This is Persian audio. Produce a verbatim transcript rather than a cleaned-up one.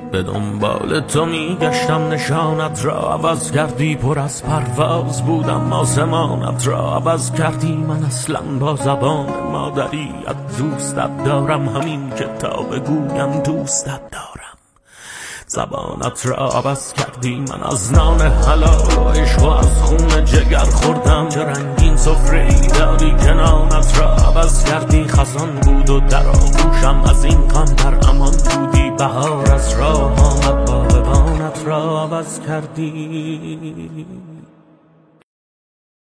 به دنبال تو میگشتم نشانت را عوض کردی، پر از پرواز بودم آسمانت را عوض کردی. من اصلا با زبان مادری از دوستت دارم، همین که تا بگویم دوستت دارم. زبانت را عوض کردی، من از نان حلال و عشق و از خون جگر خوردم. چه رنگین سفره‌ای داری که نانت را عوض کردی. خزان بود و در آغوشم از این غم در امان بودی. بهار از راه آمد باغبانت را عوض کردی.